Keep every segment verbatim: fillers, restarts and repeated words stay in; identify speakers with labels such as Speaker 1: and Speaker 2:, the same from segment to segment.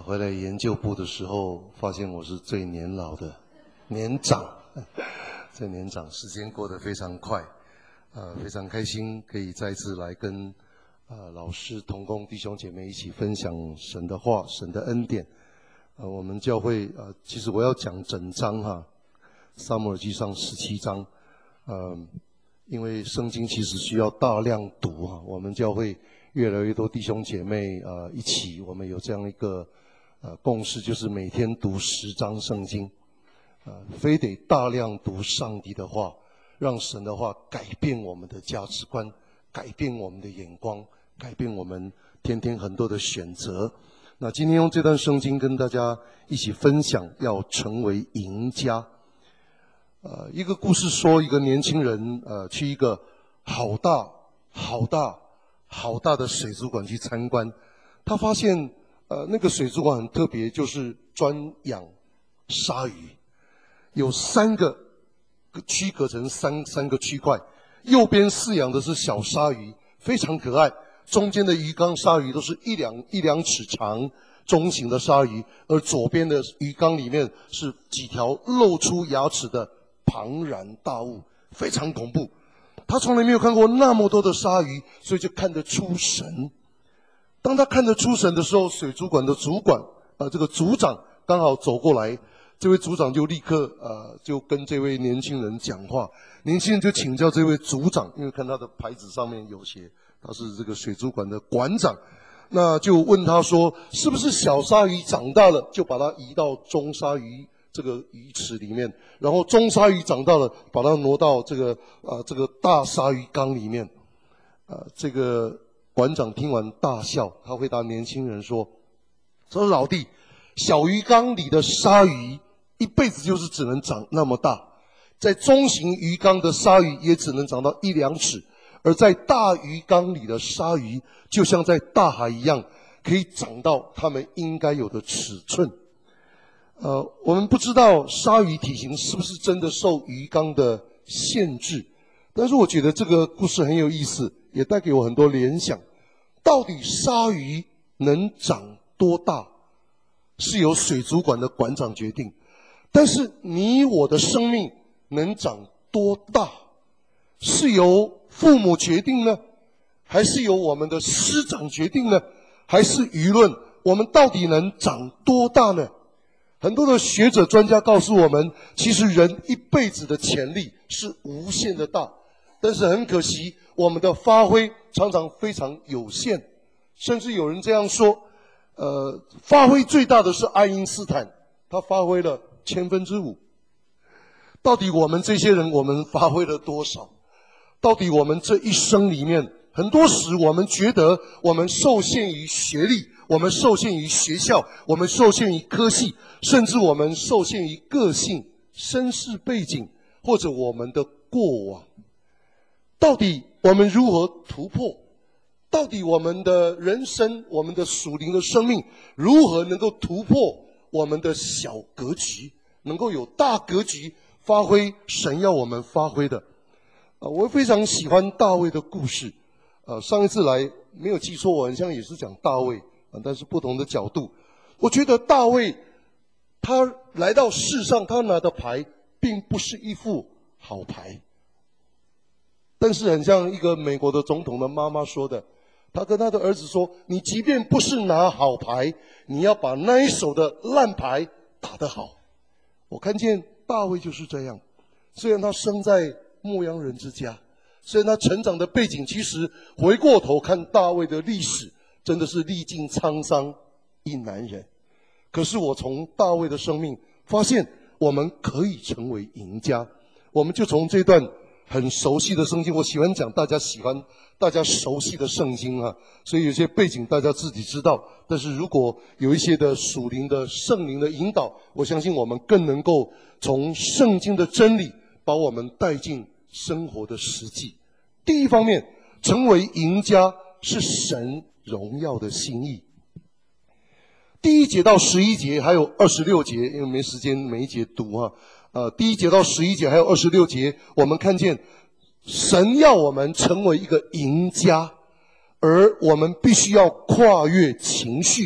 Speaker 1: 回来研究部的时候，发现我是最年老的，年长，最年长，时间过得非常快，呃，非常开心可以再次来跟呃老师同工弟兄姐妹一起分享神的话、神的恩典。呃，我们教会呃，其实我要讲整章哈，撒母耳记上十七章，呃，因为圣经其实需要大量读哈，我们教会越来越多弟兄姐妹呃一起，我们有这样一个呃共识，就是每天读十章圣经，呃，非得大量读上帝的话，让神的话改变我们的价值观，改变我们的眼光，改变我们天天很多的选择。那今天用这段圣经跟大家一起分享，要成为赢家。呃，一个故事说，一个年轻人呃去一个好大好大好大的水族馆去参观，他发现呃那个水族馆很特别，就是专养鲨鱼，有三个区隔成三三个区块，右边饲养的是小鲨鱼，非常可爱。中间的鱼缸鲨鱼都是一两一两尺长中型的鲨鱼，而左边的鱼缸里面是几条露出牙齿的庞然大物，非常恐怖。他从来没有看过那么多的鲨鱼，所以就看得出神。当他看得出神的时候，水族馆的主管呃这个组长刚好走过来，这位组长就立刻呃就跟这位年轻人讲话，年轻人就请教这位组长，因为看他的牌子上面有写他是这个水族馆的馆长，那就问他说，是不是小鲨鱼长大了就把它移到中鲨鱼这个鱼池里面，然后中鲨鱼长大了把它挪到这个呃这个大鲨鱼缸里面。呃这个馆长听完大笑，他回答年轻人说，说老弟，小鱼缸里的鲨鱼一辈子就是只能长那么大，在中型鱼缸的鲨鱼也只能长到一两尺，而在大鱼缸里的鲨鱼就像在大海一样，可以长到它们应该有的尺寸。呃，我们不知道鲨鱼体型是不是真的受鱼缸的限制，但是我觉得这个故事很有意思，也带给我很多联想。到底鲨鱼能长多大，是由水族馆的馆长决定，但是你我的生命能长多大，是由父母决定呢，还是由我们的师长决定呢，还是舆论？我们到底能长多大呢？很多的学者专家告诉我们，其实人一辈子的潜力是无限的大，但是很可惜，我们的发挥常常非常有限，甚至有人这样说，呃，发挥最大的是爱因斯坦，他发挥了千分之五。到底我们这些人，我们发挥了多少？到底我们这一生里面，很多时我们觉得我们受限于学历，我们受限于学校，我们受限于科系，甚至我们受限于个性、身世背景，或者我们的过往。到底我们如何突破？到底我们的人生，我们的属灵的生命，如何能够突破我们的小格局，能够有大格局，发挥神要我们发挥的？呃，我非常喜欢大卫的故事。呃，上一次来没有记错，我好像也是讲大卫，呃，但是不同的角度。我觉得大卫他来到世上，他拿的牌并不是一副好牌。但是很像一个美国的总统的妈妈说的，他跟他的儿子说，你即便不是拿好牌，你要把那一手的烂牌打得好。我看见大卫就是这样，虽然他生在牧羊人之家，虽然他成长的背景，其实回过头看大卫的历史，真的是历尽沧桑一男人。可是我从大卫的生命发现，我们可以成为赢家。我们就从这段很熟悉的圣经，我喜欢讲大家喜欢大家熟悉的圣经啊，所以有些背景大家自己知道，但是如果有一些的属灵的圣灵的引导，我相信我们更能够从圣经的真理把我们带进生活的实际。第一方面，成为赢家是神荣耀的心意。第一节到十一节还有二十六节，因为没时间每一节读啊。呃，第一节到十一节还有二十六节，我们看见神要我们成为一个赢家，而我们必须要跨越情绪，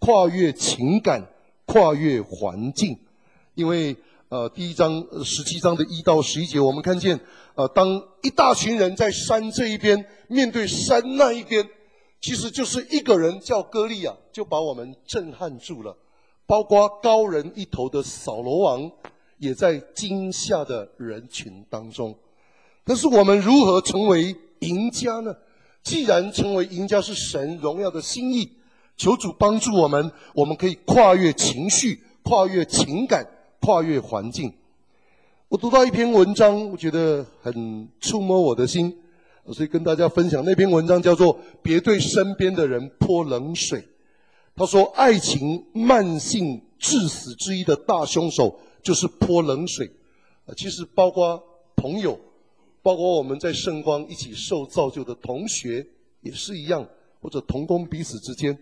Speaker 1: 跨越情感，跨越环境。因为呃，第一章十七章的一到十一节，我们看见呃，当一大群人在山这一边面对山那一边，其实就是一个人叫歌利亚，就把我们震撼住了。包括高人一头的扫罗王，也在惊吓的人群当中。但是我们如何成为赢家呢？既然成为赢家是神荣耀的心意，求主帮助我们，我们可以跨越情绪，跨越情感，跨越环境。我读到一篇文章，我觉得很触摸我的心，所以跟大家分享。那篇文章叫做《别对身边的人泼冷水》。他说，爱情慢性致死之一的大凶手就是泼冷水。其实包括朋友，包括我们在圣光一起受造就的同学也是一样，或者同工彼此之间，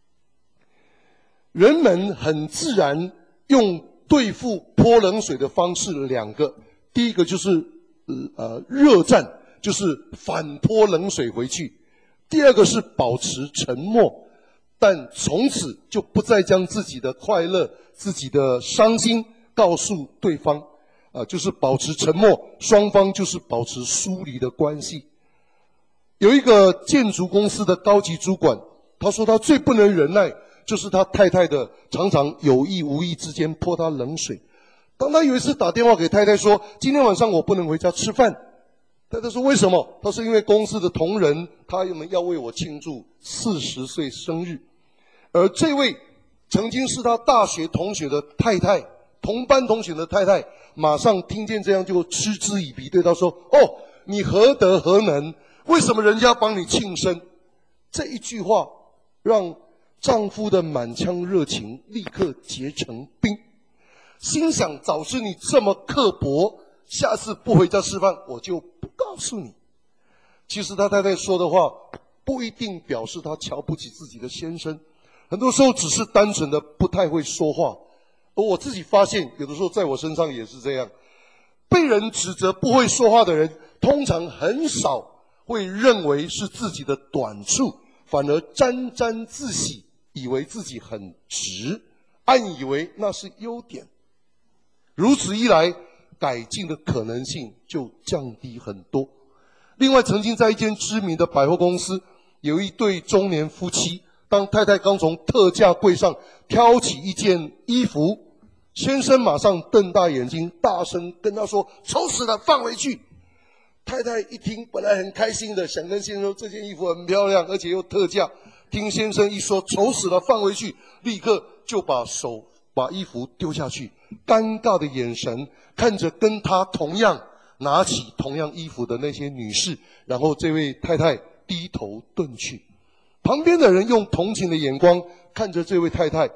Speaker 1: 人们很自然用对付泼冷水的方式两个，第一个就是呃热战，就是反泼冷水回去；第二个是保持沉默，但从此就不再将自己的快乐、自己的伤心告诉对方，啊、呃，就是保持沉默，双方就是保持疏离的关系。有一个建筑公司的高级主管，他说他最不能忍耐，就是他太太的常常有意无意之间泼他冷水。当他有一次打电话给太太说，今天晚上我不能回家吃饭，太太说为什么？他说因为公司的同仁他们要为我庆祝四十岁生日。而这位曾经是他大学同学的太太，同班同学的太太，马上听见这样就嗤之以鼻，对他说：“哦，你何德何能？为什么人家帮你庆生？”这一句话让丈夫的满腔热情立刻结成冰，心想：早知你这么刻薄，下次不回家吃饭，我就不告诉你。其实他太太说的话不一定表示他瞧不起自己的先生。很多时候只是单纯的不太会说话，而我自己发现，有的时候在我身上也是这样。被人指责不会说话的人，通常很少会认为是自己的短处，反而沾沾自喜，以为自己很直，暗以为那是优点。如此一来，改进的可能性就降低很多。另外，曾经在一间知名的百货公司，有一对中年夫妻。当太太刚从特价柜上挑起一件衣服，先生马上瞪大眼睛，大声跟他说：“丑死了，放回去！”太太一听，本来很开心的，想跟先生说这件衣服很漂亮，而且又特价。听先生一说“丑死了，放回去”，立刻就把手把衣服丢下去，尴尬的眼神看着跟他同样拿起同样衣服的那些女士，然后这位太太低头遁去。旁边的人用同情的眼光看着这位太太，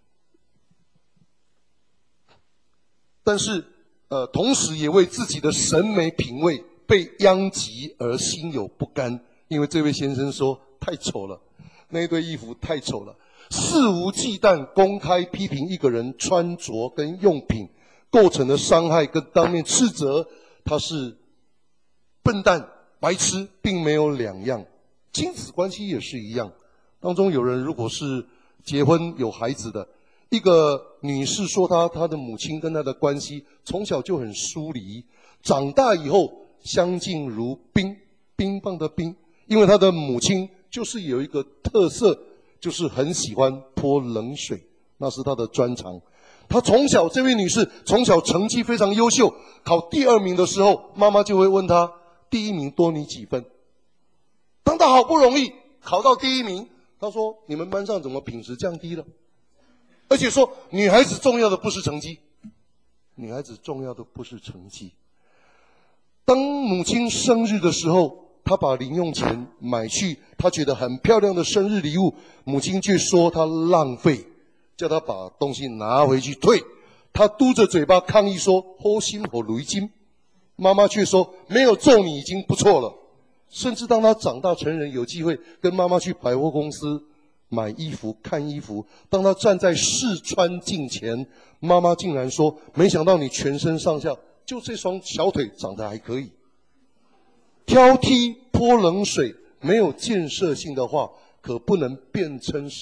Speaker 1: 但是呃，同时也为自己的审美品味被殃及而心有不甘，因为这位先生说太丑了，那一对衣服太丑了，肆无忌惮公开批评一个人穿着跟用品构成的伤害，跟当面斥责他是笨蛋、白痴，并没有两样。亲子关系也是一样，当中有人如果是结婚有孩子的，一个女士说她她的母亲跟她的关系从小就很疏离，长大以后相敬如冰，冰棒的冰，因为她的母亲就是有一个特色，就是很喜欢泼冷水，那是她的专长。她从小，这位女士从小成绩非常优秀，考第二名的时候，妈妈就会问她：第一名多你几分？当他好不容易考到第一名，他说：“你们班上怎么品质降低了？”而且说，女孩子重要的不是成绩，女孩子重要的不是成绩。当母亲生日的时候，他把零用钱买去他觉得很漂亮的生日礼物，母亲却说他浪费，叫他把东西拿回去退。他嘟着嘴巴抗议说：“好心好雷金。”妈妈却说：“没有揍你已经不错了。”甚至当他长大成人，有机会跟妈妈去百货公司买衣服、看衣服，当他站在试穿镜前，妈妈竟然说：“没想到你全身上下就这双小腿长得还可以。”挑剔、泼冷水、没有建设性的话，可不能辩称是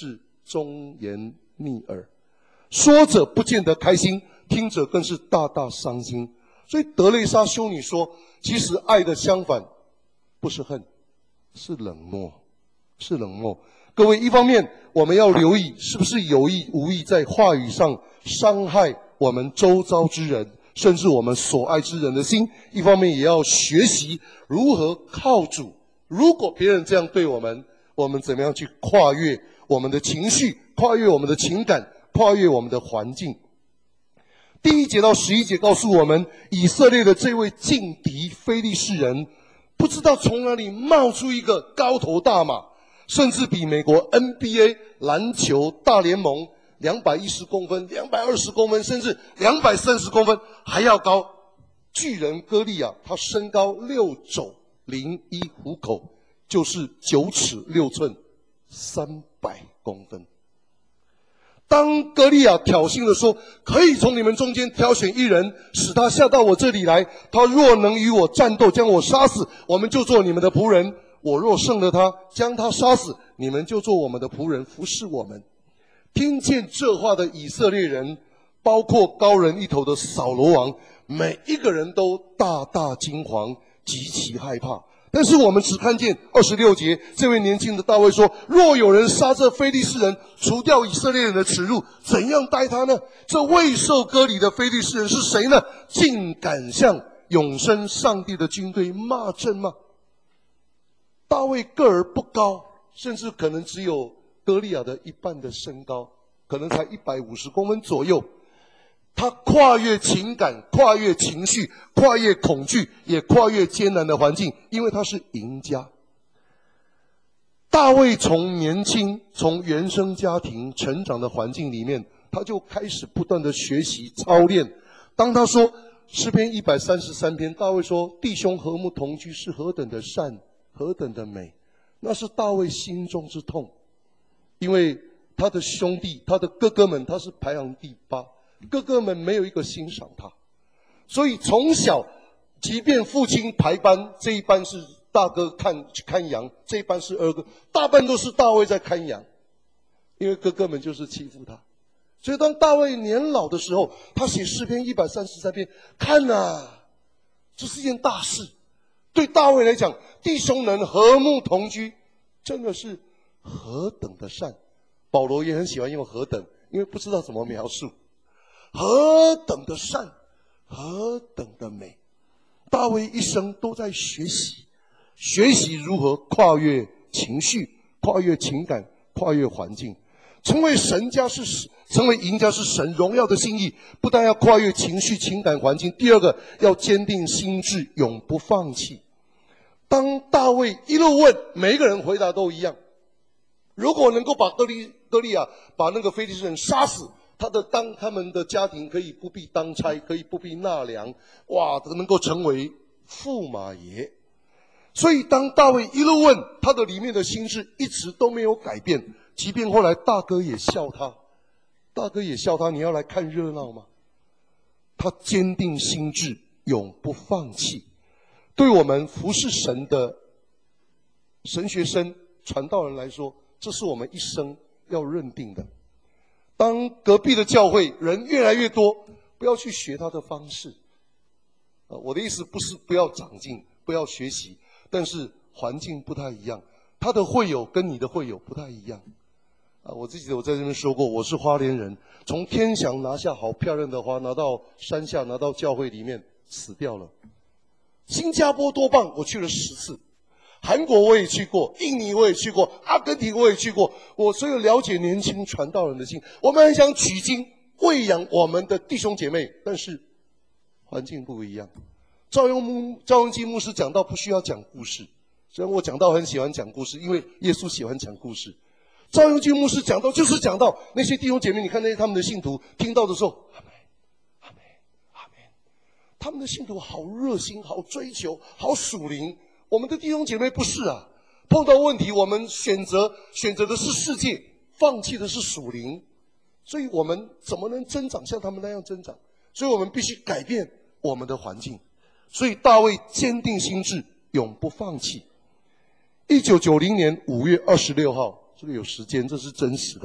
Speaker 1: 忠言逆耳，说者不见得开心，听者更是大大伤心。所以德蕾莎修女说，其实爱的相反不是恨，是冷漠，是冷漠。各位，一方面我们要留意是不是有意无意在话语上伤害我们周遭之人，甚至我们所爱之人的心；一方面也要学习如何靠主。如果别人这样对我们，我们怎么样去跨越我们的情绪，跨越我们的情感，跨越我们的环境。第一节到十一节告诉我们，以色列的这位劲敌非利士人，不知道从哪里冒出一个高头大马，甚至比美国 N B A 篮球大联盟两百一十公分、两百二十公分，甚至两百三十公分还要高。巨人歌利亚，他身高六肘零一虎口，就是九尺六寸，三百公分。当歌利亚挑衅的说，可以从你们中间挑选一人，使他下到我这里来，他若能与我战斗，将我杀死，我们就做你们的仆人；我若胜了他，将他杀死，你们就做我们的仆人，服侍我们。听见这话的以色列人，包括高人一头的扫罗王，每一个人都大大惊惶，极其害怕。但是我们只看见二十六节，这位年轻的大卫说，若有人杀这非利士人，除掉以色列人的耻辱，怎样待他呢？这未受割礼的非利士人是谁呢？竟敢向永生上帝的军队骂阵吗？大卫个儿不高，甚至可能只有歌利亚的一半的身高，可能才一百五十公分左右。他跨越情感，跨越情绪，跨越恐惧，也跨越艰难的环境，因为他是赢家。大卫从年轻，从原生家庭成长的环境里面，他就开始不断的学习操练。当他说诗篇一百三十三篇，大卫说弟兄和睦同居是何等的善，何等的美，那是大卫心中之痛。因为他的兄弟，他的哥哥们，他是排行第八，哥哥们没有一个欣赏他，所以从小，即便父亲排班，这一班是大哥看看羊，这一班是二哥，大半都是大卫在看羊，因为哥哥们就是欺负他。所以当大卫年老的时候，他写诗篇一百三十三篇，看啊，这是一件大事。对大卫来讲，弟兄能和睦同居，真的是何等的善。保罗也很喜欢用何等，因为不知道怎么描述。何等的善，何等的美。大卫一生都在学习，学习如何跨越情绪，跨越情感，跨越环境。成为神家是成为赢家是神荣耀的心意，不但要跨越情绪、情感、环境，第二个要坚定心志，永不放弃。当大卫一路问，每一个人回答都一样。如果能够把歌利歌利亚把那个非利士人杀死，他的当他们的家庭可以不必当差，可以不必纳粮，哇，能够成为驸马爷。所以当大卫一路问，他的里面的心志一直都没有改变，即便后来大哥也笑他，大哥也笑他，你要来看热闹吗？他坚定心志，永不放弃。对我们服侍神的神学生、传道人来说，这是我们一生要认定的。当隔壁的教会人越来越多，不要去学他的方式。呃，我的意思不是不要长进，不要学习，但是环境不太一样，他的会友跟你的会友不太一样。啊，我自己我在这边说过，我是花莲人，从天祥拿下好漂亮的花，拿到山下，拿到教会里面死掉了。新加坡多棒，我去了十次。韩国我也去过，印尼我也去过，阿根廷我也去过。我所有了解年轻传道人的心，我们很想取经喂养我们的弟兄姐妹，但是环境不一样。赵永牧赵永基牧师讲到不需要讲故事，虽然我讲到很喜欢讲故事，因为耶稣喜欢讲故事。赵永基牧师讲到就是讲到那些弟兄姐妹，你看那些他们的信徒听到的时候，阿们阿们阿们，他们的信徒好热心，好追求，好属灵。我们的弟兄姐妹不是啊，碰到问题我们选择选择的是世界，放弃的是属灵，所以我们怎么能增长像他们那样增长？所以我们必须改变我们的环境。所以大卫坚定心志，永不放弃。一九九零年五月二十六号，这个有时间，这是真实的。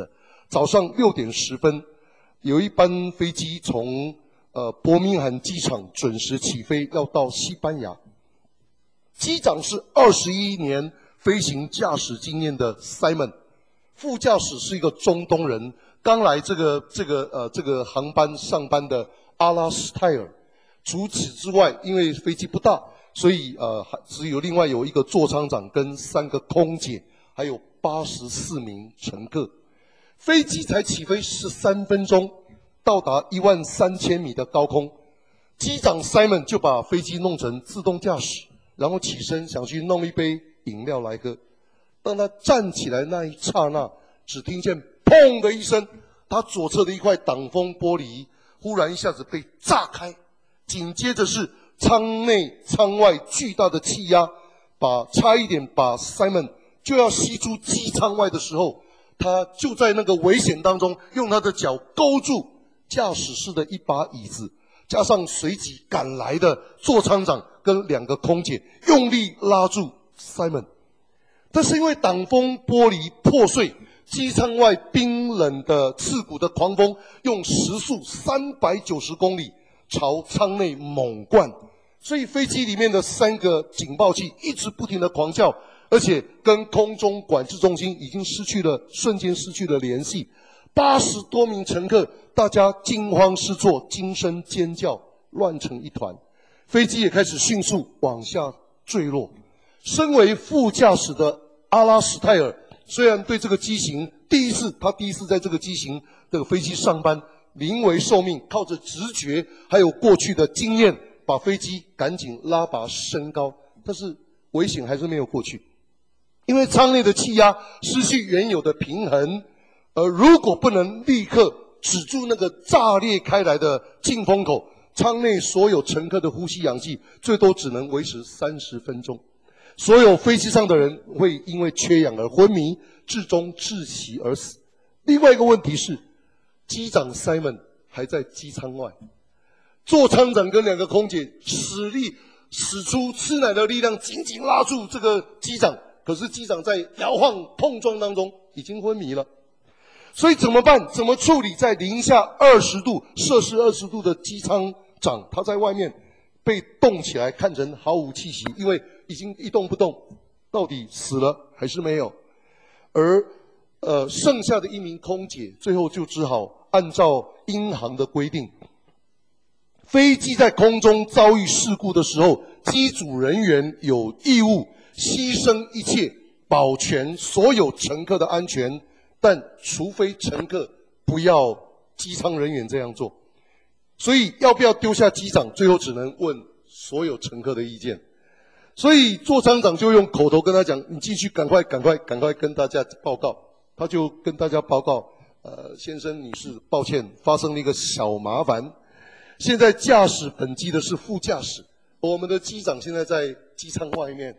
Speaker 1: 早上六点十分，有一班飞机从呃伯明翰机场准时起飞，要到西班牙。机长是二十一年飞行驾驶经验的 Simon， 副驾驶是一个中东人，刚来这个这个呃这个航班上班的阿拉斯泰尔。除此之外，因为飞机不大，所以呃还只有另外有一个座舱长跟三个空姐，还有八十四名乘客。飞机才起飞十三分钟，到达一万三千米的高空，机长 Simon 就把飞机弄成自动驾驶，然后起身想去弄一杯饮料来喝。当他站起来那一刹那，只听见砰的一声，他左侧的一块挡风玻璃忽然一下子被炸开，紧接着是舱内舱外巨大的气压，把差一点把 Simon 就要吸出机舱外的时候，他就在那个危险当中，用他的脚勾住驾驶室的一把椅子，加上随即赶来的座舱长跟两个空姐，用力拉住 Simon。但是因为挡风玻璃破碎，机舱外冰冷的刺骨的狂风用时速三百九十公里朝舱内猛灌，所以飞机里面的三个警报器一直不停的狂叫，而且跟空中管制中心已经失去了瞬间失去了联系。八十多名乘客，大家惊慌失措，惊声尖叫，乱成一团。飞机也开始迅速往下坠落。身为副驾驶的阿拉斯泰尔，虽然对这个机型第一次，他第一次在这个机型这个飞机上班，临危受命，靠着直觉还有过去的经验，把飞机赶紧拉拔升高，但是危险还是没有过去。因为舱内的气压失去原有的平衡，而如果不能立刻止住那个炸裂开来的进风口，舱内所有乘客的呼吸氧气最多只能维持三十分钟。所有飞机上的人会因为缺氧而昏迷，最终窒息而死。另外一个问题是，机长 Simon 还在机舱外，座舱长跟两个空姐使力使出吃奶的力量，紧紧拉住这个机长。可是机长在摇晃碰撞当中已经昏迷了，所以怎么办？怎么处理在零下二十度、摄氏二十度的机舱长，他在外面被冻起来，看成毫无气息，因为已经一动不动，到底死了还是没有？而呃，剩下的一名空姐最后就只好按照英航的规定，飞机在空中遭遇事故的时候，机组人员有义务牺牲一切，保全所有乘客的安全，但除非乘客不要机舱人员这样做。所以要不要丢下机长，最后只能问所有乘客的意见。所以座舱长就用口头跟他讲：“你继续，赶快、赶快、赶快跟大家报告。”他就跟大家报告：“呃，先生、女士，抱歉，发生了一个小麻烦。现在驾驶本机的是副驾驶，我们的机长现在在机舱外面。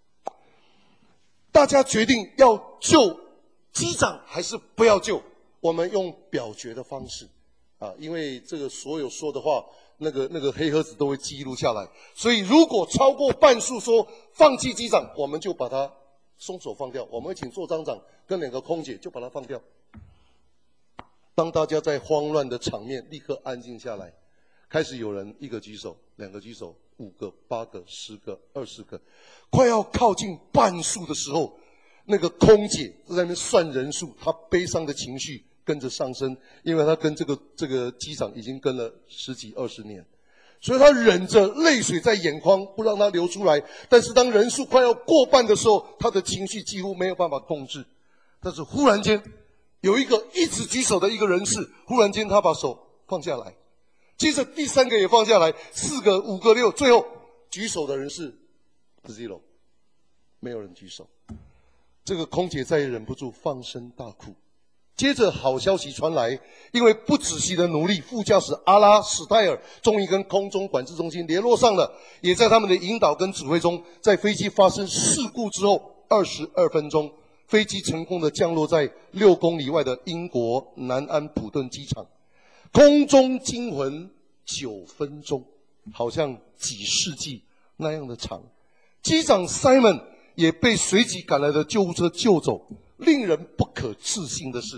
Speaker 1: 大家决定要救机长还是不要救？我们用表决的方式。”啊，因为这个所有说的话，那个那个黑盒子都会记录下来，所以如果超过半数说放弃机长，我们就把他松手放掉。我们会请座舱长跟两个空姐就把他放掉。当大家在慌乱的场面立刻安静下来，开始有人一个举手，两个举手，五个、八个、十个、二十个，快要靠近半数的时候，那个空姐在那边算人数，她悲伤的情绪跟着上升，因为他跟这个这个机长已经跟了十几二十年，所以他忍着泪水在眼眶不让他流出来。但是当人数快要过半的时候，他的情绪几乎没有办法控制。但是忽然间，有一个一直举手的一个人士，忽然间他把手放下来，接着第三个也放下来，四个、五个、六，最后举手的人是 zero， 没有人举手。这个空姐再也忍不住放声大哭。接着好消息传来，因为不仔细的努力，副驾驶阿拉史泰尔终于跟空中管制中心联络上了，也在他们的引导跟指挥中，在飞机发生事故之后二十二分钟，飞机成功的降落在六公里外的英国南安普顿机场，空中惊魂九分钟，好像几世纪那样的长。机长 Simon 也被随即赶来的救护车救走。令人不可置信的是，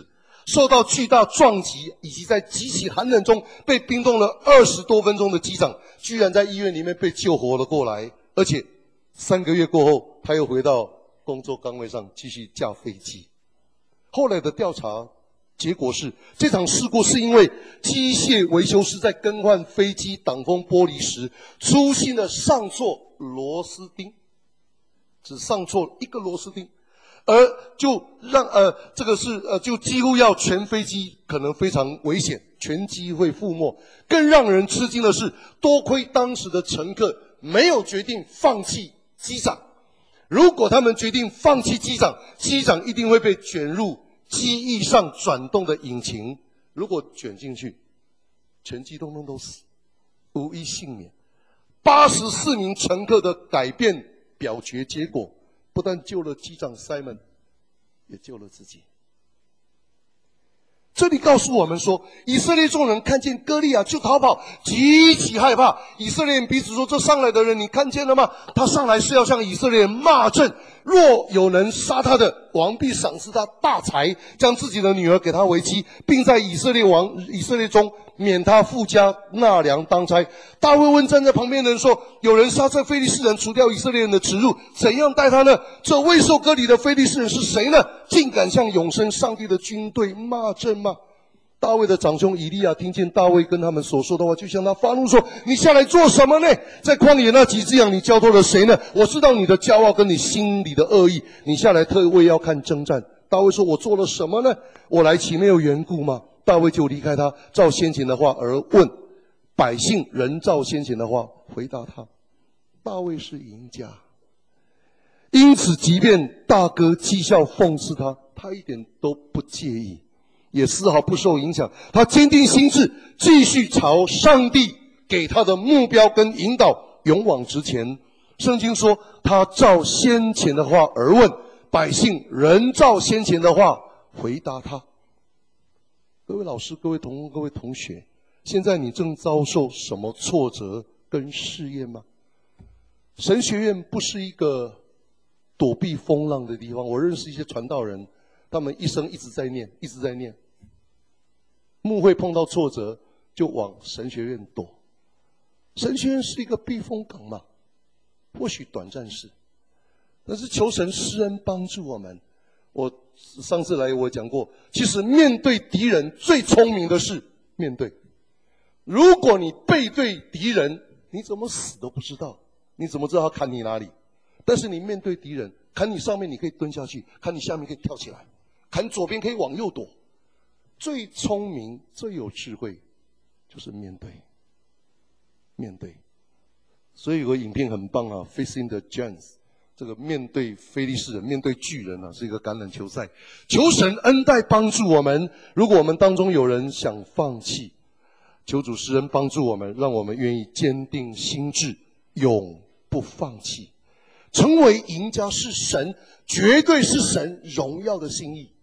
Speaker 1: 受到巨大撞击，以及在极其寒冷中被冰冻了二十多分钟的机长，居然在医院里面被救活了过来，而且三个月过后，他又回到工作岗位上继续驾飞机。后来的调查结果是，这场事故是因为机械维修师在更换飞机挡风玻璃时，粗心的上错螺丝钉，只上错一个螺丝钉。而就让呃这个是呃就几乎要全飞机可能非常危险，全机会覆没。更让人吃惊的是，多亏当时的乘客没有决定放弃机长。如果他们决定放弃机长，机长一定会被卷入机翼上转动的引擎。如果卷进去，全机通通都死，无一幸免。八十四名乘客的改变表决结果，不但救了机长 Simon， 也救了自己。这里告诉我们说，以色列众人看见歌利亚就逃跑，极其害怕。以色列人彼此说：“这上来的人，你看见了吗？他上来是要向以色列人骂阵。若有能杀他的，王必赏赐他大财，将自己的女儿给他为妻，并在以色列王以色列中免他父家纳粮当差。”大卫问站在旁边的人说：“有人杀这非利士人，除掉以色列人的耻辱，怎样待他呢？这未受割礼的非利士人是谁呢？竟敢向永生上帝的军队骂阵吗？”大卫的长兄以利亚听见大卫跟他们所说的话，就向他发怒说：“你下来做什么呢？在旷野那几只羊，你交托了谁呢？我知道你的骄傲跟你心里的恶意，你下来特为要看征战。”大卫说：“我做了什么呢？我来岂没有缘故吗？”大卫就离开他，照先前的话而问百姓，人照先前的话回答他。大卫是赢家，因此即便大哥讥笑讽刺他，他一点都不介意，也丝毫不受影响。他坚定心志，继续朝上帝给他的目标跟引导勇往直前。圣经说，他照先前的话而问百姓，人照先前的话回答他。各位老师、各位同工、各位同学，现在你正遭受什么挫折跟试验吗？神学院不是一个躲避风浪的地方。我认识一些传道人，他们一生一直在念，一直在念。牧会碰到挫折，就往神学院躲。神学院是一个避风港嘛？或许短暂是，但是求神施恩帮助我们。我上次来我讲过，其实面对敌人最聪明的是面对。如果你背对敌人，你怎么死都不知道，你怎么知道他砍你哪里？但是你面对敌人，砍你上面你可以蹲下去，砍你下面可以跳起来，砍左边可以往右躲。最聪明、最有智慧，就是面对，面对。所以有个影片很棒啊 ，Facing the Giants。这个面对非利士人，面对巨人啊，是一个橄榄球赛。求神恩待帮助我们。如果我们当中有人想放弃，求主施恩帮助我们，让我们愿意坚定心志，永不放弃。成为赢家是神，绝对是神荣耀的心意。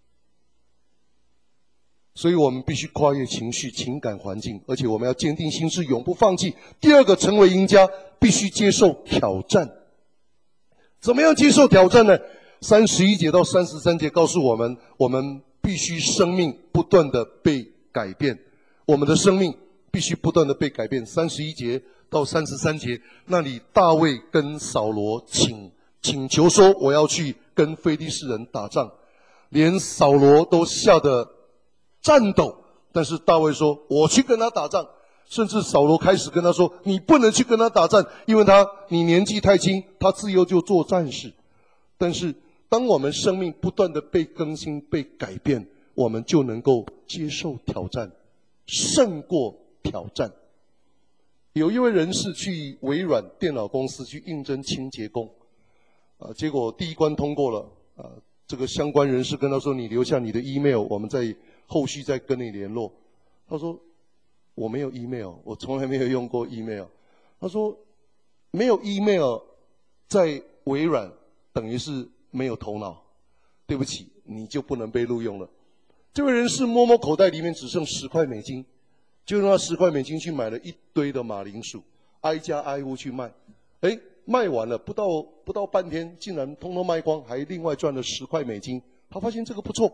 Speaker 1: 所以我们必须跨越情绪、情感环境，而且我们要坚定心志，永不放弃。第二个，成为赢家必须接受挑战。怎么样接受挑战呢？三十一节到三十三节告诉我们，我们必须生命不断的被改变，我们的生命必须不断的被改变。三十一节到三十三节，那里大卫跟扫罗请请求说，我要去跟非利士人打仗，连扫罗都吓得颤抖，但是大卫说，我去跟他打仗。甚至扫罗开始跟他说，你不能去跟他打仗，因为他你年纪太轻，他自幼就做战士。但是当我们生命不断的被更新、被改变，我们就能够接受挑战，胜过挑战。有一位人士去微软电脑公司去应征清洁工，啊，结果第一关通过了，啊，这个相关人士跟他说，你留下你的 email， 我们在后续再跟你联络。他说，我没有 email， 我从来没有用过 email。他说，没有 email 在微软等于是没有头脑，对不起，你就不能被录用了。这位人士摸摸口袋里面只剩十块美金，就用那十块美金去买了一堆的马铃薯，挨家挨户去卖。哎，卖完了不到不到半天，竟然通通卖光，还另外赚了十块美金。他发现这个不错，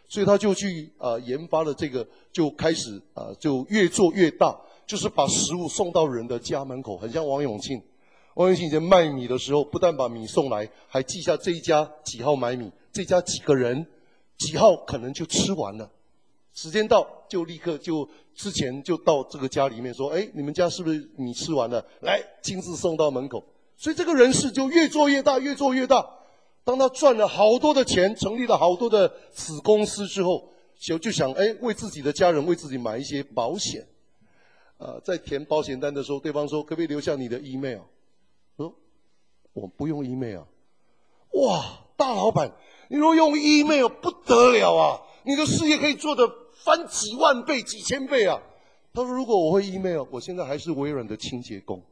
Speaker 1: 所以他就去啊、呃、研发了这个，就开始啊、呃、就越做越大，就是把食物送到人的家门口，很像王永庆。王永庆以前卖米的时候，不但把米送来，还记下这一家几号买米，这家几个人，几号可能就吃完了。时间到就立刻就之前就到这个家里面说，哎，你们家是不是米吃完了？来，亲自送到门口。所以这个人事就越做越大，越做越大。当他赚了好多的钱，成立了好多的子公司之后，就就想，哎，为自己的家人，为自己买一些保险。呃，在填保险单的时候，对方说，可不可以留下你的 email？ 说，我不用 email。哇，大老板，你若用 email 不得了啊，你的事业可以做得翻几万倍、几千倍啊。他说，如果我会 email， 我现在还是微软的清洁工。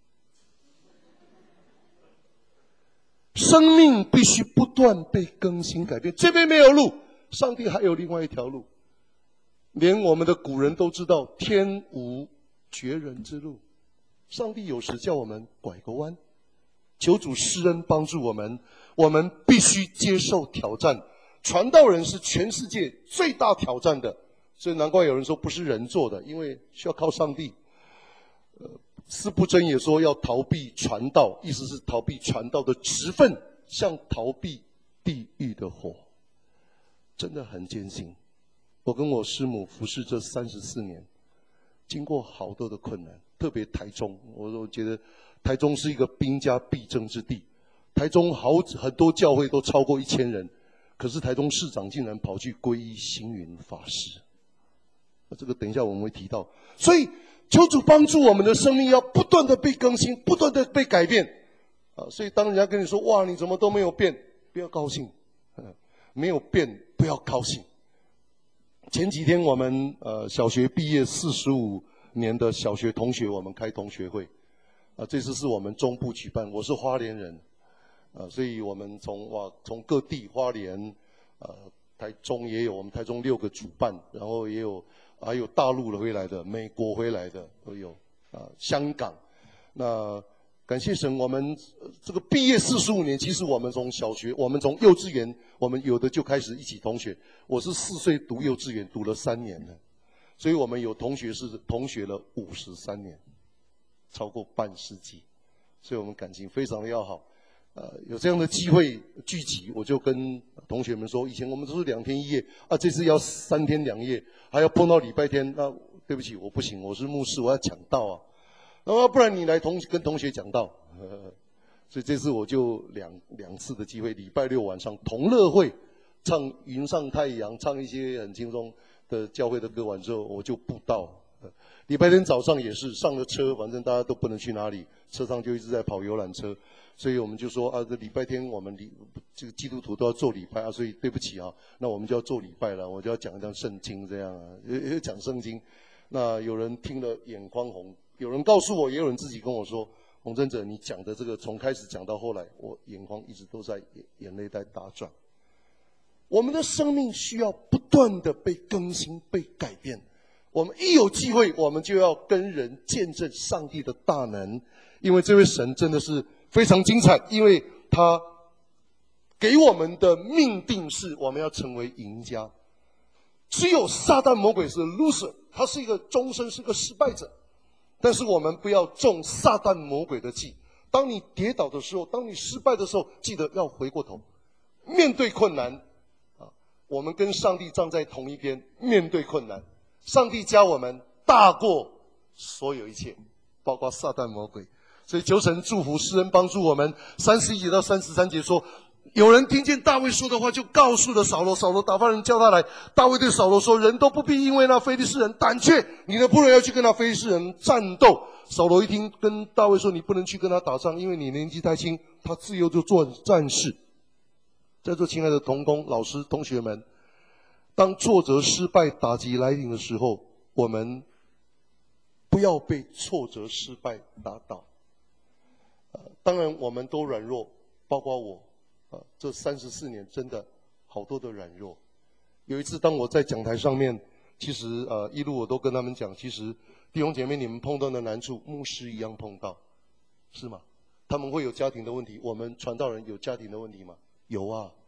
Speaker 1: 生命必须不断被更新改变，这边没有路，上帝还有另外一条路。连我们的古人都知道，天无绝人之路。上帝有时叫我们拐个弯，求主施恩帮助我们。我们必须接受挑战。传道人是全世界最大挑战的，所以难怪有人说不是人做的，因为需要靠上帝。呃，司布真也说要逃避传道，意思是逃避传道的职分，像逃避地狱的火，真的很艰辛。我跟我师母服侍这三十四年，经过好多的困难，特别台中，我我觉得台中是一个兵家必争之地。台中好很多教会都超过一千人，可是台中市长竟然跑去皈依星云法师。这个等一下我们会提到。所以求主帮助我们的生命要不断的被更新，不断的被改变。啊，所以当人家跟你说，哇，你怎么都没有变，不要高兴。没有变，不要高兴。前几天我们呃小学毕业四十五年的小学同学，我们开同学会。啊，这次是我们中部举办，我是花莲人。啊，所以我们从哇从各地花莲，呃台中也有，我们台中六个主办，然后也有还有大陆回来的，美国回来的都有，啊香港，那感谢神，我们这个毕业四十五年，其实我们从小学，我们从幼稚园，我们有的就开始一起同学，我是四岁读幼稚园，读了三年了，所以我们有同学是同学了五十三年，超过半世纪，所以我们感情非常的要好。呃，有这样的机会聚集，我就跟同学们说，以前我们都是两天一夜，啊，这次要三天两夜，还要碰到礼拜天，那对不起，我不行，我是牧师，我要讲道啊，那么不然你来同跟同学讲道，呵呵，所以这次我就两两次的机会，礼拜六晚上同乐会唱《云上太阳》，唱一些很轻松的教会的歌完之后，我就布道。礼拜天早上也是上了车，反正大家都不能去哪里，车上就一直在跑游览车。所以我们就说啊，这礼拜天我们礼这个基督徒都要做礼拜啊，所以对不起啊，那我们就要做礼拜了，我就要讲一讲圣经这样啊，也讲圣经。那有人听了眼眶红，有人告诉我，也有人自己跟我说，洪真者，你讲的这个从开始讲到后来，我眼眶一直都在眼眼泪在打转。我们的生命需要不断的被更新、被改变。我们一有机会，我们就要跟人见证上帝的大能，因为这位神真的是非常精彩，因为他给我们的命定是我们要成为赢家。只有撒旦魔鬼是 loser， 他是一个终身是个失败者。但是我们不要中撒旦魔鬼的计。当你跌倒的时候，当你失败的时候，记得要回过头，面对困难啊！我们跟上帝站在同一边，面对困难。上帝教我们大过所有一切，包括撒旦魔鬼。所以求神祝福施恩帮助我们。三十一节到三十三节说，有人听见大卫说的话，就告诉了扫罗。扫罗打发人叫他来。大卫对扫罗说：“人都不必因为那非利士人胆怯，你的仆人要去跟那非利士人战斗。”扫罗一听，跟大卫说：“你不能去跟他打仗，因为你年纪太轻，他自幼就做战士。”在座亲爱的同工、老师、同学们，当挫折、失败、打击来临的时候，我们不要被挫折、失败打倒。呃，当然我们都软弱，包括我。呃，这三十四年真的好多的软弱。有一次，当我在讲台上面，其实呃一路我都跟他们讲，其实弟兄姐妹你们碰到的难处，牧师一样碰到，是吗？他们会有家庭的问题，我们传道人有家庭的问题吗？有啊。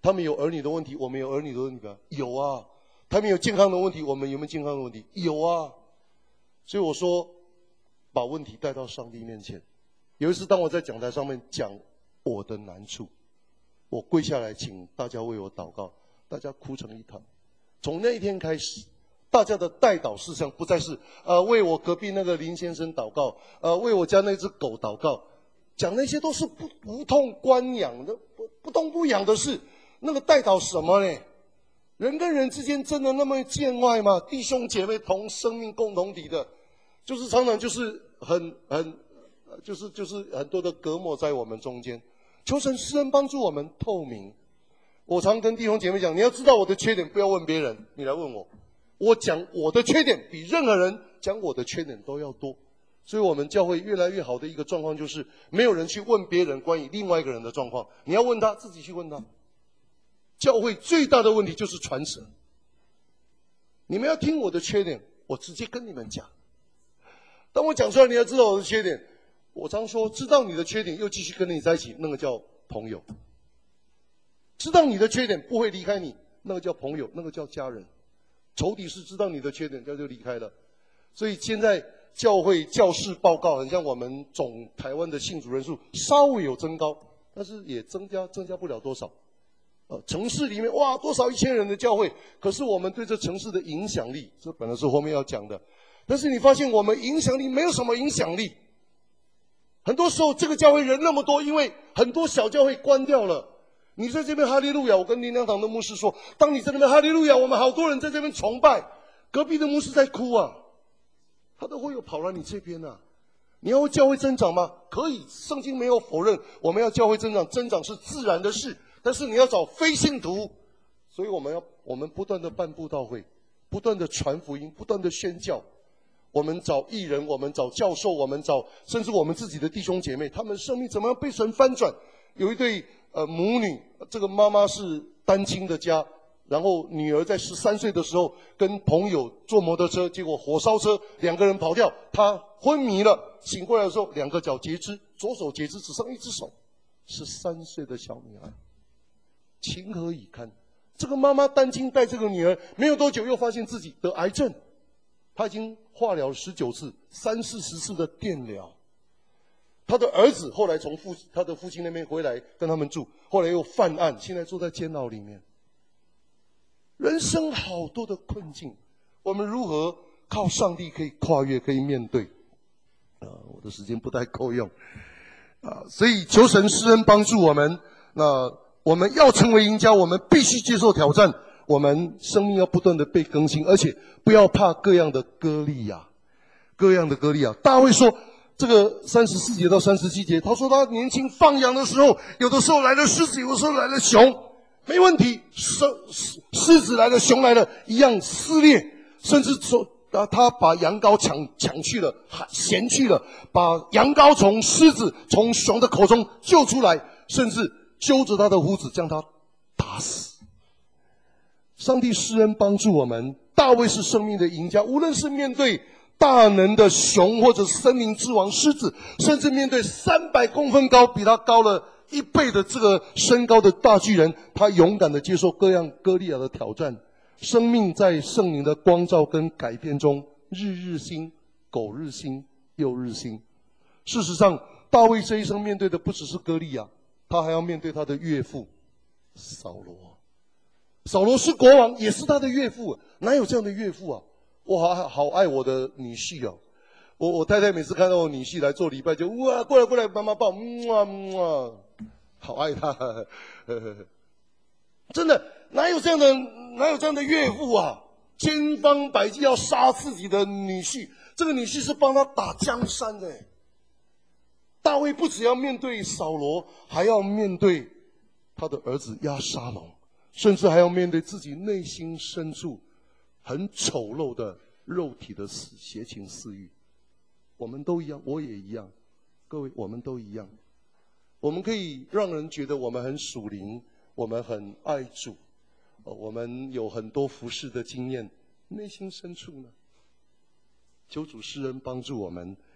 Speaker 1: 他们有儿女的问题，我们有儿女的问题吗？有啊。他们有健康的问题，我们有没有健康的问题？有啊。所以我说，把问题带到上帝面前。有一次，当我在讲台上面讲我的难处，我跪下来请大家为我祷告，大家哭成一团。从那一天开始，大家的代祷事项不再是呃为我隔壁那个林先生祷告，呃为我家那只狗祷告，讲那些都是不无痛关养的，不不痛不痒的事。那个代祷什么呢？人跟人之间真的那么见外吗？弟兄姐妹同生命共同体的，就是常常就是很很，就是就是很多的隔膜在我们中间。求神施恩帮助我们透明。我常跟弟兄姐妹讲，你要知道我的缺点，不要问别人，你来问我。我讲我的缺点，比任何人讲我的缺点都要多。所以我们教会越来越好的一个状况就是，没有人去问别人关于另外一个人的状况，你要问他，自己去问他。教会最大的问题就是传舌。你们要听我的缺点，我直接跟你们讲。当我讲出来，你要知道我的缺点。我常说，知道你的缺点又继续跟你在一起，那个叫朋友。知道你的缺点不会离开你，那个叫朋友，那个叫家人。仇敌是知道你的缺点，他就离开了。所以现在教会教士报告，很像我们总台湾的信主人数稍微有增高，但是也增加增加不了多少。呃，城市里面哇，多少一千人的教会，可是我们对这城市的影响力，这本来是后面要讲的。但是你发现我们影响力没有什么影响力。很多时候这个教会人那么多，因为很多小教会关掉了。你在这边哈利路亚，我跟灵粮堂的牧师说，当你在那边哈利路亚，我们好多人在这边崇拜，隔壁的牧师在哭啊，他都会有跑来你这边啊。你要教会增长吗？可以，圣经没有否认我们要教会增长，增长是自然的事。但是你要找非信徒，所以我们要我们不断的办布道会，不断的传福音，不断的宣教。我们找艺人，我们找教授，我们找甚至我们自己的弟兄姐妹，他们生命怎么样被神翻转？有一对呃母女，这个妈妈是单亲的家，然后女儿在十三岁的时候跟朋友坐摩托车，结果火烧车，两个人跑掉，她昏迷了，醒过来的时候两个脚截肢，左手截肢只剩一只手，十三岁的小女孩。情何以堪？这个妈妈单亲带这个女儿，没有多久又发现自己得癌症，她已经化疗了十九次，三四十次的电疗。她的儿子后来从父他的父亲那边回来跟他们住，后来又犯案，现在住在监牢里面。人生好多的困境，我们如何靠上帝可以跨越，可以面对？啊，我的时间不太够用啊，所以求神施恩帮助我们。那我们要成为赢家，我们必须接受挑战。我们生命要不断的被更新，而且不要怕各样的歌利亚，各样的歌利亚。大卫说，这个三十四节到三十七节，他说他年轻放羊的时候，有的时候来了狮子，有的时候来了熊，没问题。狮狮子来了，熊来了，一样撕裂，甚至说啊，他把羊羔抢抢去了，衔去了，把羊羔从狮子从熊的口中救出来，甚至揪着他的胡子将他打死。上帝施恩帮助我们。大卫是生命的赢家，无论是面对大能的熊，或者森林之王狮子，甚至面对三百公分高，比他高了一倍的这个身高的大巨人，他勇敢的接受各样歌利亚的挑战。生命在圣灵的光照跟改变中，日日新，苟日新，又日新。事实上，大卫这一生面对的不只是歌利亚，他还要面对他的岳父扫罗。扫罗是国王，也是他的岳父，哪有这样的岳父啊？我好好爱我的女婿哦。我我太太每次看到我女婿来做礼拜，就哇过来过来，妈妈抱，哇哇，好爱他。呵呵真的哪有这样的哪有这样的岳父啊？千方百计要杀自己的女婿，这个女婿是帮他打江山的。大卫不只要面对扫罗，还要面对他的儿子押沙龙，甚至还要面对自己内心深处很丑陋的肉体的邪情私欲。我们都一样，我也一样，各位我们都一样。我们可以让人觉得我们很属灵，我们很爱主，我们有很多服事的经验，内心深处呢？求主施恩帮助我们。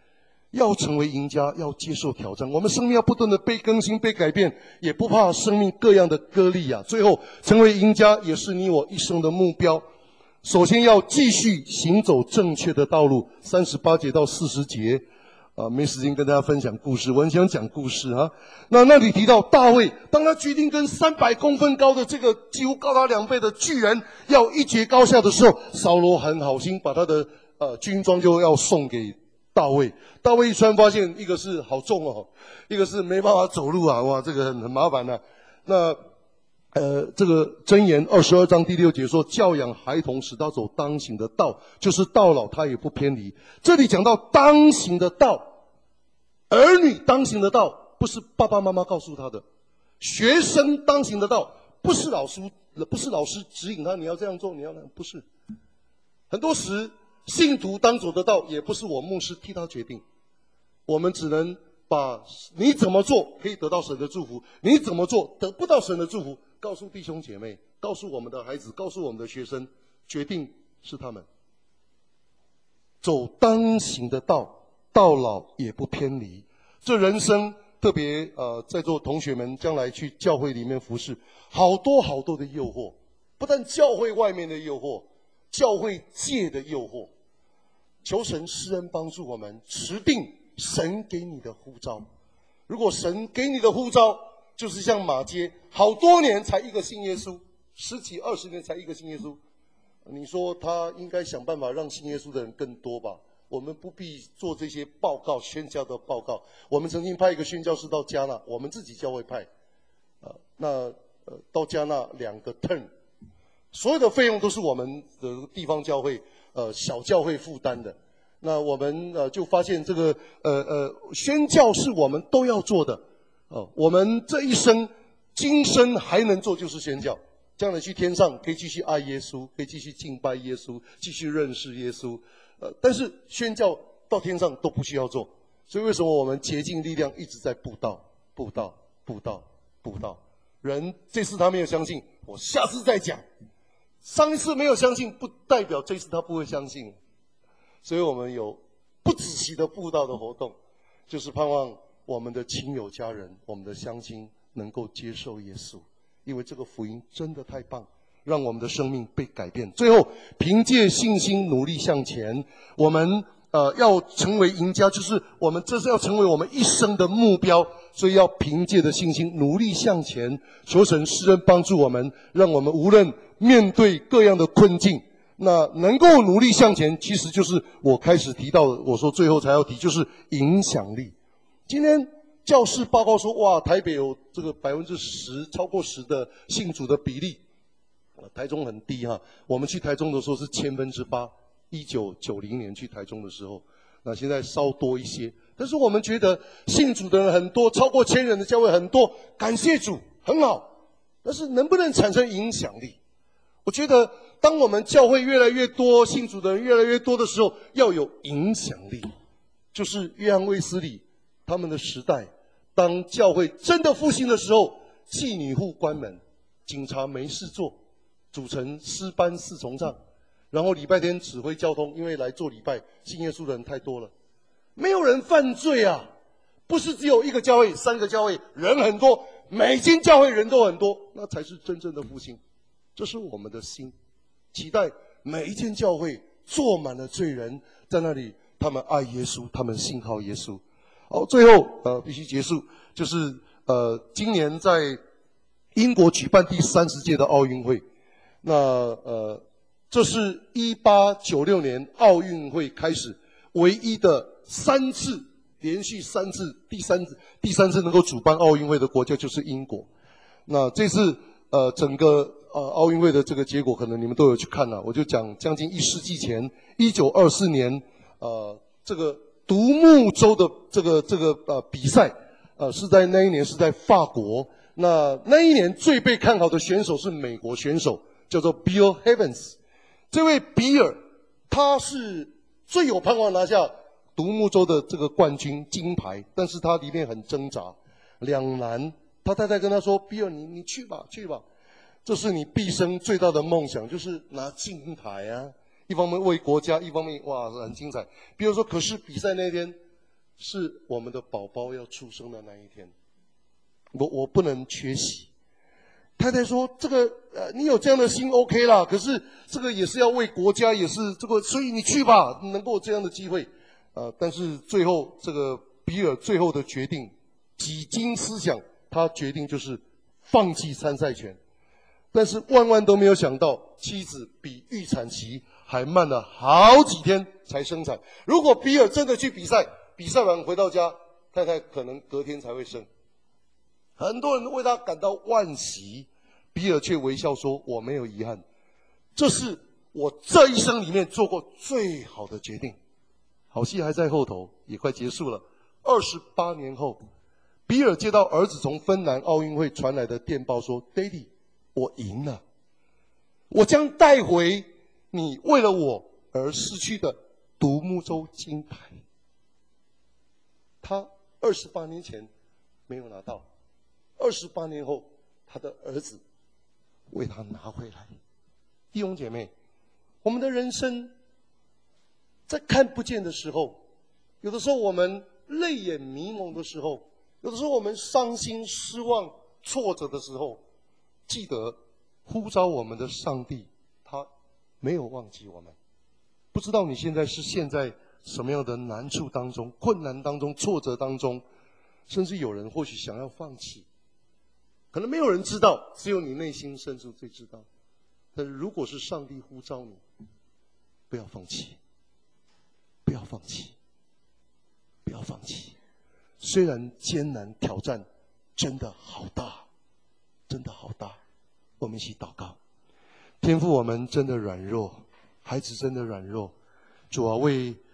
Speaker 1: 要成为赢家，要接受挑战。我们生命要不断的被更新、被改变，也不怕生命各样的割裂啊。最后，成为赢家也是你我一生的目标。首先要继续行走正确的道路。三十八节到四十节，啊，没时间跟大家分享故事，我很想讲故事啊。那那里提到大卫，当他决定跟三百公分高的这个几乎高他两倍的巨人要一决高下的时候，扫罗很好心把他的呃军装就要送给大卫。大卫一穿发现，一个是好重哦，一个是没办法走路啊，哇，这个很很麻烦啊。那呃，这个箴言二十二章第六节说，教养孩童，使他走当行的道，就是到老他也不偏离。这里讲到当行的道，儿女当行的道，不是爸爸妈妈告诉他的；学生当行的道，不是老师不是老师指引他你要这样做，你要那样，不是。很多时信徒当走的道，也不是我牧师替他决定，我们只能把你怎么做可以得到神的祝福，你怎么做得不到神的祝福，告诉弟兄姐妹，告诉我们的孩子，告诉我们的学生，决定是他们。走当行的道，到老也不偏离。这人生特别呃，在座同学们将来去教会里面服侍，好多好多的诱惑，不但教会外面的诱惑，教会界的诱惑。求神施恩帮助我们持定神给你的呼召。如果神给你的呼召就是像马街，好多年才一个信耶稣，十几二十年才一个信耶稣，你说他应该想办法让信耶稣的人更多吧？我们不必做这些报告宣教的报告。我们曾经派一个宣教士到加纳，我们自己教会派，呃，那呃到加纳两个 turn， 所有的费用都是我们的地方教会呃小教会负担的。那我们呃就发现这个呃呃宣教是我们都要做的哦、呃。我们这一生今生还能做就是宣教，将来去天上可以继续爱耶稣，可以继续敬拜耶稣，继续认识耶稣。呃，但是宣教到天上都不需要做，所以为什么我们竭尽力量一直在布道、布道、布道、布道？人这次他没有相信，我下次再讲。上一次没有相信，不代表这次他不会相信。所以我们有不止息的布道的活动，就是盼望我们的亲友家人、我们的乡亲能够接受耶稣，因为这个福音真的太棒，让我们的生命被改变。最后，凭借信心努力向前，我们呃要成为赢家，就是我们这是要成为我们一生的目标，所以要凭借着信心努力向前，求神施恩帮助我们，让我们无论面对各样的困境，那能够努力向前，其实就是我开始提到的，我说最后才要提，就是影响力。今天教士报告说，哇，台北有这个百分之十，超过十的信主的比例，台中很低哈。我们去台中的时候是千分之八，一九九零年去台中的时候，那现在稍多一些。但是我们觉得信主的人很多，超过千人的教会很多，感谢主，很好。但是能不能产生影响力？我觉得当我们教会越来越多，信主的人越来越多的时候，要有影响力。就是约翰卫斯理他们的时代，当教会真的复兴的时候，妓女户关门，警察没事做，组成诗班四重唱，然后礼拜天指挥交通，因为来做礼拜信耶稣的人太多了，没有人犯罪啊。不是只有一个教会、三个教会，人很多，每间教会人都很多，那才是真正的复兴。这是我们的心，期待每一间教会坐满了罪人，在那里他们爱耶稣，他们信靠耶稣。好，最后呃必须结束，就是呃今年在英国举办第三十届的奥运会，那呃这是一八九六年奥运会开始唯一的三次连续三次第三次第三次能够主办奥运会的国家就是英国。那这次呃整个呃奥运会的这个结果可能你们都有去看了，我就讲将近一世纪前一九二四年呃这个独木舟的这个这个呃比赛，呃是在那一年是在法国。那那一年最被看好的选手是美国选手，叫做 Bill Evans。这位比尔他是最有盼望拿下独木舟的这个冠军金牌，但是他里面很挣扎两难。他太太跟他说：“比尔，你你去吧，去吧，这是你毕生最大的梦想，就是拿金牌啊！一方面为国家，一方面哇很精彩。比如说，可是比赛那天是我们的宝宝要出生的那一天，我我不能缺席。太太说：“这个呃，你有这样的心 OK 啦，可是这个也是要为国家，也是这个，所以你去吧，能够有这样的机会。”呃，但是最后这个比尔最后的决定，几经思想，他决定就是放弃参赛权。但是万万都没有想到，妻子比预产期还慢了好几天才生产。如果比尔真的去比赛，比赛完回到家，太太可能隔天才会生。很多人为他感到惋惜，比尔却微笑说：“我没有遗憾，这是我这一生里面做过最好的决定。”好戏还在后头，也快结束了。二十八年后，比尔接到儿子从芬兰奥运会传来的电报说 ：“Daddy， 我赢了，我将带回你为了我而失去的独木舟金牌。”他二十八年前没有拿到，二十八年后，他的儿子为他拿回来。弟兄姐妹，我们的人生在看不见的时候，有的时候我们泪眼迷蒙的时候，有的时候我们伤心、失望、挫折的时候，记得呼召我们的上帝，他没有忘记我们。不知道你现在是陷在什么样的难处当中、困难当中、挫折当中，甚至有人或许想要放弃。可能没有人知道，只有你内心深处最知道。但是如果是上帝呼召你，不要放弃，不要放弃，不要放弃。虽然艰难挑战真的好大，真的好大。我们一起祷告。天父，我们真的软弱，孩子真的软弱。主啊，为